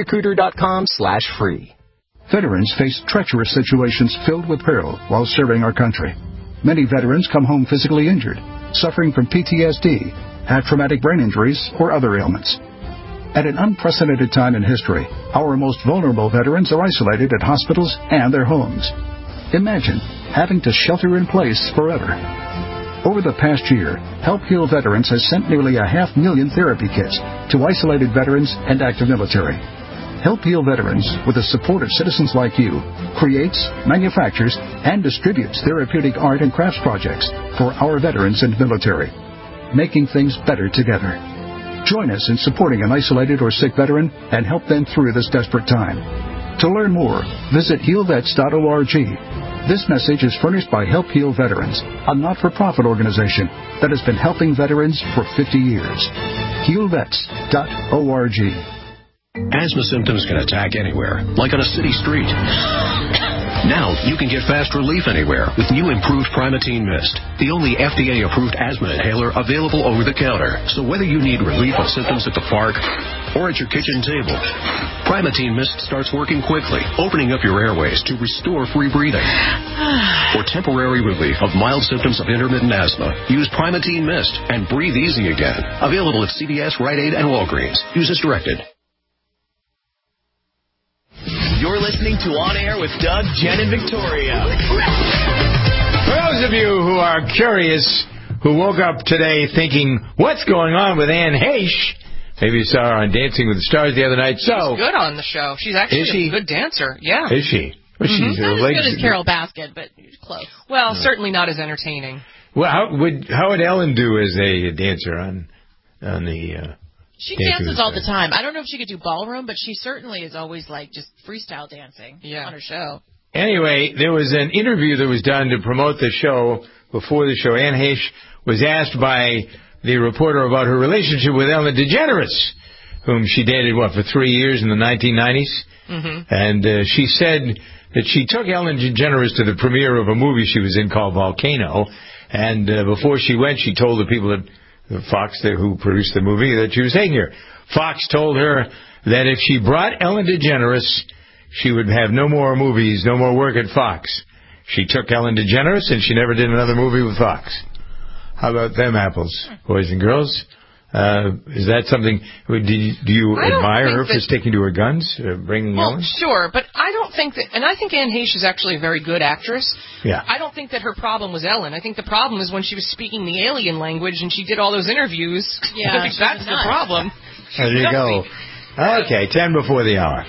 ZipRecruiter.com/free. Veterans face treacherous situations filled with peril while serving our country. Many veterans come home physically injured, suffering from PTSD, have traumatic brain injuries, or other ailments. At an unprecedented time in history, our most vulnerable veterans are isolated at hospitals and their homes. Imagine having to shelter in place forever. Over the past year, Help Heal Veterans has sent nearly 500,000 therapy kits to isolated veterans and active military. Help Heal Veterans, with the support of citizens like you, creates, manufactures, and distributes therapeutic art and crafts projects for our veterans and military, making things better together. Join us in supporting an isolated or sick veteran and help them through this desperate time. To learn more, visit healvets.org. This message is furnished by Help Heal Veterans, a not-for-profit organization that has been helping veterans for 50 years. healvets.org. Asthma symptoms can attack anywhere, like on a city street. Now you can get fast relief anywhere with new improved Primatene Mist, the only FDA-approved asthma inhaler available over the counter. So whether you need relief of symptoms at the park or at your kitchen table, Primatene Mist starts working quickly, opening up your airways to restore free breathing. For temporary relief of mild symptoms of intermittent asthma, use Primatene Mist and breathe easy again. Available at CVS, Rite Aid, and Walgreens. Use as directed. You're listening to On Air with Doug, Jen, and Victoria. For those of you who are curious, who woke up today thinking, what's going on with Anne Heche? Maybe you saw her on Dancing with the Stars the other night. She's good on the show. She's actually a good dancer. Yeah. Is she? Well, she's not as good as Carol Baskin, but close. Well, certainly not as entertaining. Well, how would Ellen do as a dancer on the... She dances all the time. I don't know if she could do ballroom, but she certainly is always like just freestyle dancing on her show. Anyway, there was an interview that was done to promote the show before the show. Anne Heche was asked by the reporter about her relationship with Ellen DeGeneres, whom she dated, for 3 years in the 1990s. Mm-hmm. And she said that she took Ellen DeGeneres to the premiere of a movie she was in called Volcano. And before she went, she told the people at Fox, who produced the movie, that she was taking her. Fox told her that if she brought Ellen DeGeneres, she would have no more movies, no more work at Fox. She took Ellen DeGeneres, and she never did another movie with Fox. How about them apples, boys and girls? Is that something? Do you admire her for sticking to her guns, bringing Ellen? Sure, but I don't think that, and I think Anne Heche is actually a very good actress. Yeah. I don't think that her problem was Ellen. I think the problem is when she was speaking the alien language and she did all those interviews. Yeah, I think that's the problem. There you go. Okay, 10 before the hour.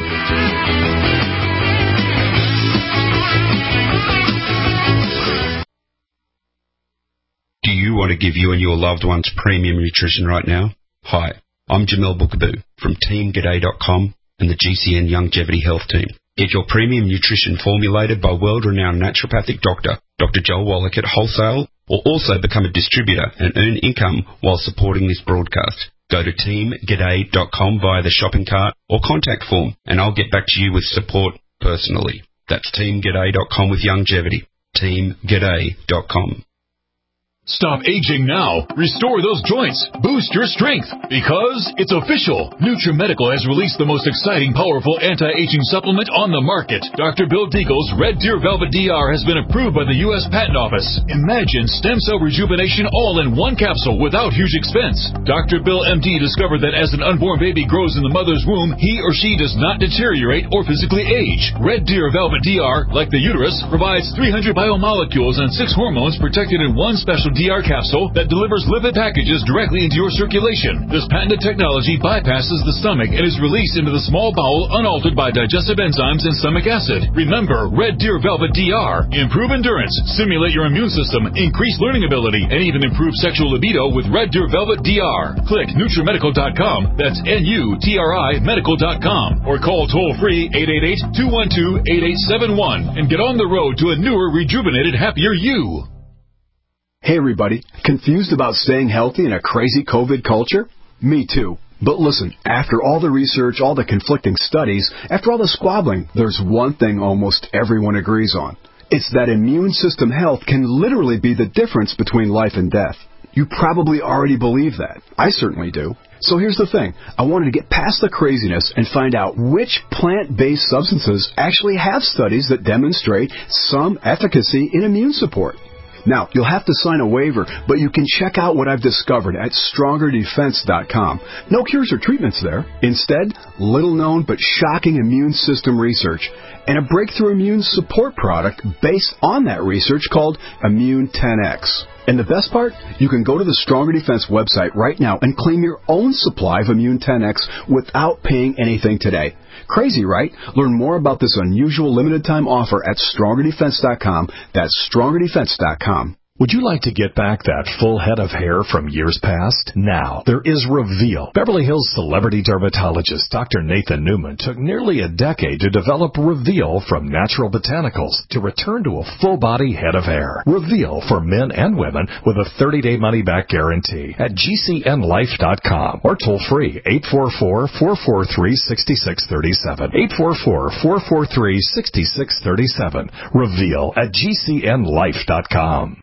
Do you want to give you and your loved ones premium nutrition right now? Hi, I'm Jamel Bookaboo from TeamGaday.com and the GCN Longevity Health Team. Get your premium nutrition formulated by world-renowned naturopathic doctor, Dr. Joel Wallach at Wholesale, or also become a distributor and earn income while supporting this broadcast. Go to TeamGaday.com via the shopping cart or contact form, and I'll get back to you with support personally. That's TeamGaday.com with longevity. TeamGaday.com. Stop aging now. Restore those joints. Boost your strength. Because it's official. NutriMedical has released the most exciting, powerful anti-aging supplement on the market. Dr. Bill Deagle's Red Deer Velvet DR has been approved by the U.S. Patent Office. Imagine stem cell rejuvenation all in one capsule without huge expense. Dr. Bill MD discovered that as an unborn baby grows in the mother's womb, he or she does not deteriorate or physically age. Red Deer Velvet DR, like the uterus, provides 300 biomolecules and 6 hormones protected in one special DR capsule that delivers lipid packages directly into your circulation. This patented technology bypasses the stomach and is released into the small bowel unaltered by digestive enzymes and stomach acid. Remember, Red Deer Velvet DR. Improve endurance, stimulate your immune system, increase learning ability, and even improve sexual libido with Red Deer Velvet DR. Click NutriMedical.com, that's N-U-T-R-I medical.com, or call toll-free 888-212-8871 and get on the road to a newer, rejuvenated, happier you. Hey everybody, confused about staying healthy in a crazy COVID culture? Me too. But listen, after all the research, all the conflicting studies, after all the squabbling, there's one thing almost everyone agrees on. It's that immune system health can literally be the difference between life and death. You probably already believe that. I certainly do. So here's the thing. I wanted to get past the craziness and find out which plant-based substances actually have studies that demonstrate some efficacy in immune support. Now, you'll have to sign a waiver, but you can check out what I've discovered at StrongerDefense.com. No cures or treatments there. Instead, little-known but shocking immune system research and a breakthrough immune support product based on that research called Immune 10X. And the best part? You can go to the Stronger Defense website right now and claim your own supply of Immune 10X without paying anything today. Crazy, right? Learn more about this unusual limited-time offer at StrongerDefense.com. That's StrongerDefense.com. Would you like to get back that full head of hair from years past? Now, there is Reveal. Beverly Hills celebrity dermatologist Dr. Nathan Newman took nearly a decade to develop Reveal from natural botanicals to return to a full-body head of hair. Reveal for men and women with a 30-day money-back guarantee at GCNlife.com or toll-free 844-443-6637. 844-443-6637. Reveal at GCNlife.com.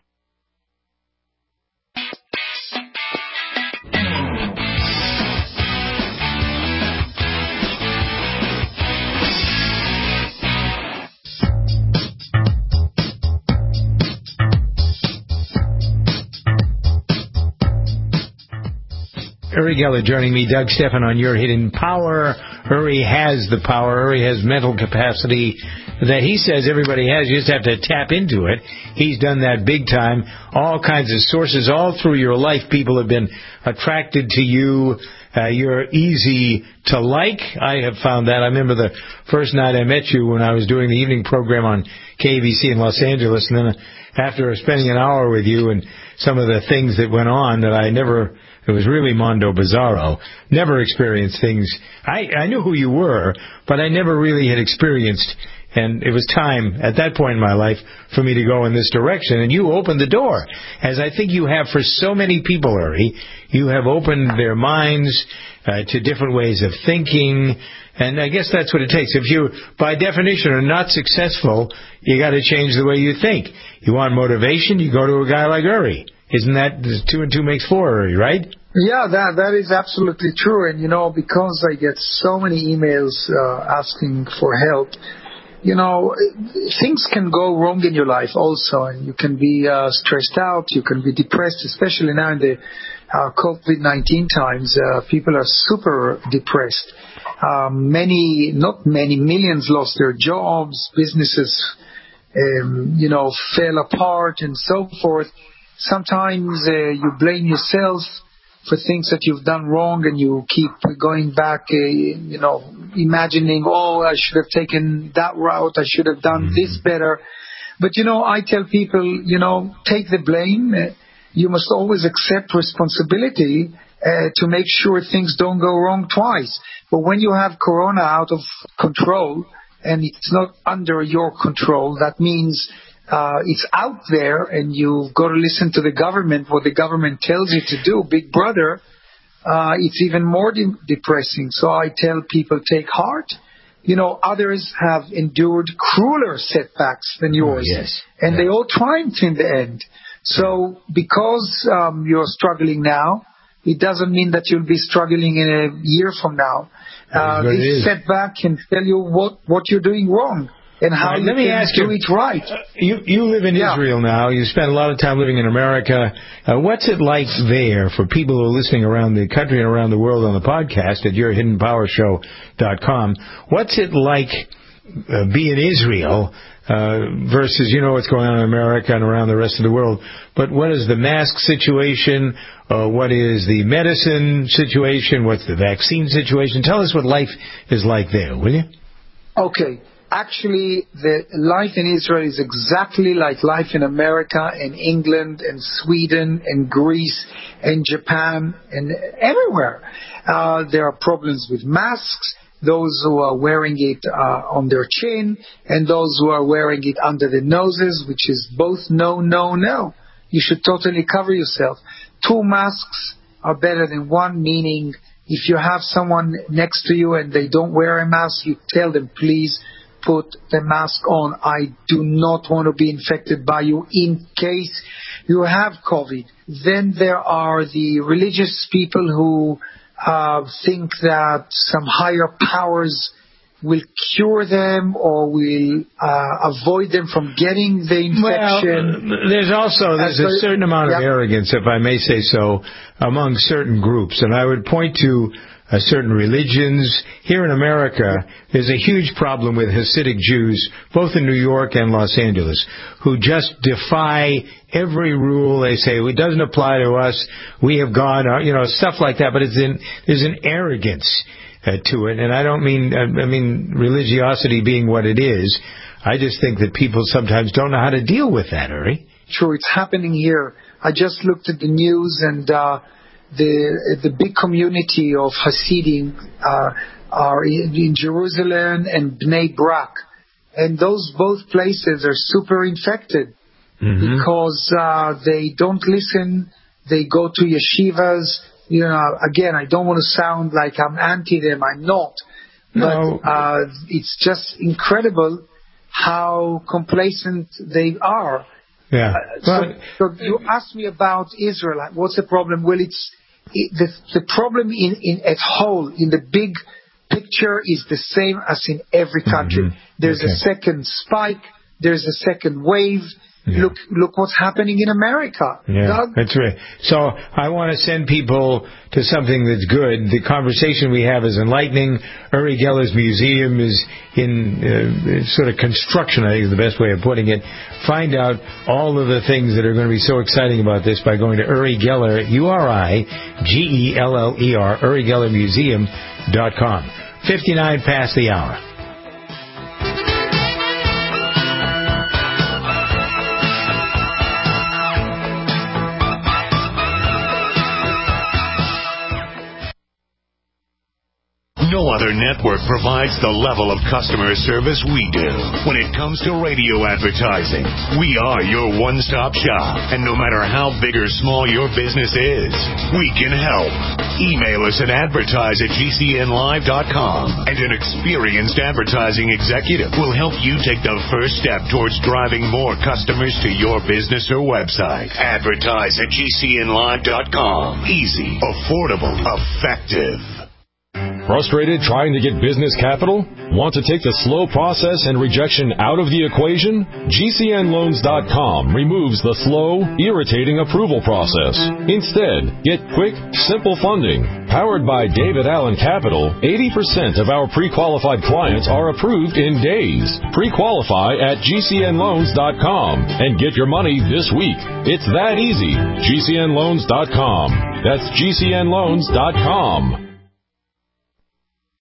Uri Geller joining me, Doug Stephan on Your Hidden Power. Uri has the power. Uri has mental capacity that he says everybody has. You just have to tap into it. He's done that big time. All kinds of sources all through your life. People have been attracted to you. You're easy to like. I have found that. I remember the first night I met you when I was doing the evening program on KBC in Los Angeles, and then after spending an hour with you and some of the things that went on that I never... It was really Mondo Bizarro. Never experienced things. I knew who you were, but I never really had experienced. And it was time at that point in my life for me to go in this direction. And you opened the door, as I think you have for so many people, Uri. You have opened their minds to different ways of thinking. And I guess that's what it takes. If you, by definition, are not successful, you got to change the way you think. You want motivation, you go to a guy like Uri. Isn't that 2 and 2 makes 4, Uri, right? Yeah, that is absolutely true. And, because I get so many emails asking for help, things can go wrong in your life also. And you can be stressed out. You can be depressed, especially now in the COVID-19 times. People are super depressed. Millions lost their jobs. Businesses, fell apart and so forth. Sometimes you blame yourself for things that you've done wrong, and you keep going back, imagining, I should have taken that route, I should have done this better. But, I tell people, take the blame. You must always accept responsibility to make sure things don't go wrong twice. But when you have Corona out of control, and it's not under your control, that means... it's out there, and you've got to listen to the government, what the government tells you to do. Big Brother, it's even more depressing. So I tell people, take heart. Others have endured crueler setbacks than yours. Yes. And they all triumphed in the end. So because you're struggling now, it doesn't mean that you'll be struggling in a year from now. This setback can tell you what you're doing wrong and how you can do it right. You live in Israel now. You spent a lot of time living in America. What's it like there for people who are listening around the country and around the world on the podcast at yourhiddenpowershow.com? What's it like being Israel versus, what's going on in America and around the rest of the world? But what is the mask situation? What is the medicine situation? What's the vaccine situation? Tell us what life is like there, will you? Okay. Actually, the life in Israel is exactly like life in America and England and Sweden and Greece and Japan and everywhere. There are problems with masks, those who are wearing it on their chin and those who are wearing it under the noses, which is both no. You should totally cover yourself. 2 masks are better than 1, meaning if you have someone next to you and they don't wear a mask, you tell them, please put the mask on. I do not want to be infected by you in case you have COVID. Then there are the religious people who think that some higher powers will cure them or will avoid them from getting the infection. Well, there's a certain amount of arrogance, if I may say so, among certain groups. And I would point to certain religions. Here in America, there's a huge problem with Hasidic Jews, both in New York and Los Angeles, who just defy every rule. They say, it doesn't apply to us. We have God, stuff like that. But there's an arrogance to it. And I don't mean religiosity being what it is. I just think that people sometimes don't know how to deal with that, Uri. True, it's happening here. I just looked at the news and the big community of Hasidim are in Jerusalem and Bnei Brak. And those both places are super infected because they don't listen. They go to yeshivas. Again, I don't want to sound like I'm anti them. I'm not. No. But it's just incredible how complacent they are. Yeah. So you asked me about Israel. What's the problem? Well, the problem at whole, in the big picture, is the same as in every country. There's a second spike. There's a second wave. Yeah. Look what's happening in America. Yeah, Doug? That's right. So I want to send people to something that's good. The conversation we have is enlightening. Uri Geller's museum is in sort of construction, I think is the best way of putting it. Find out all of the things that are going to be so exciting about this by going to Uri Geller, URIGELLER, UriGellerMuseum.com. 59 past the hour. No other network provides the level of customer service we do. When it comes to radio advertising, we are your one-stop shop. And no matter how big or small your business is, we can help. Email us at advertise@gcnlive.com, and an experienced advertising executive will help you take the first step towards driving more customers to your business or website. Advertise@gcnlive.com. Easy, affordable, effective. Frustrated trying to get business capital? Want to take the slow process and rejection out of the equation? GCNloans.com removes the slow, irritating approval process. Instead, get quick, simple funding. Powered by David Allen Capital, 80% of our pre-qualified clients are approved in days. Pre-qualify at GCNloans.com and get your money this week. It's that easy. GCNloans.com. That's GCNloans.com.